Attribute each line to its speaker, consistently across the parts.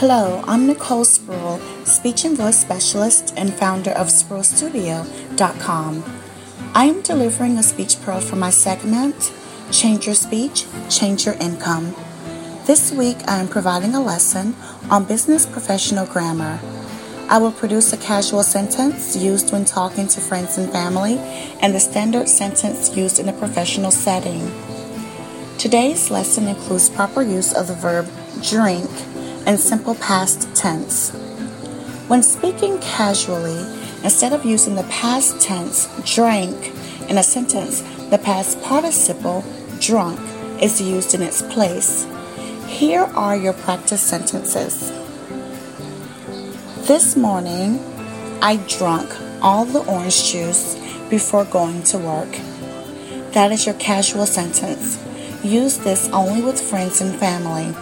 Speaker 1: Hello, I'm Nicole Sproul, speech and voice specialist and founder of SproulStudio.com. I am delivering a speech pearl for my segment, Change Your Speech, Change Your Income. This week I am providing a lesson on business professional grammar. I will produce a casual sentence used when talking to friends and family and the standard sentence used in a professional setting. Today's lesson includes proper use of the verb drink and simple past tense. When speaking casually, instead of using the past tense drank in a sentence, the past participle drunk is used in its place. Here are your practice sentences. This morning, I drank all the orange juice before going to work. That is your casual sentence. Use this only with friends and family.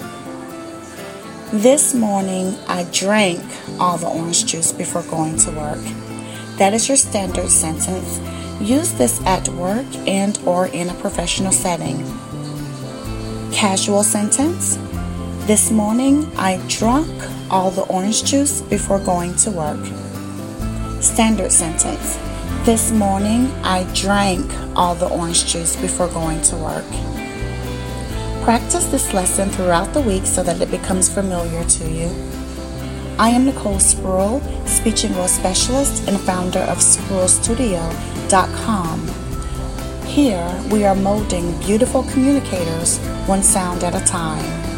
Speaker 1: This morning, I drank all the orange juice before going to work. That is your standard sentence. Use this at work and or in a professional setting. Casual sentence. This morning, I drank all the orange juice before going to work. Standard sentence. This morning, I drank all the orange juice before going to work. Practice this lesson throughout the week so that it becomes familiar to you. I am Nicole Sproul, speech and voice specialist and founder of SproulStudio.com. Here, we are molding beautiful communicators one sound at a time.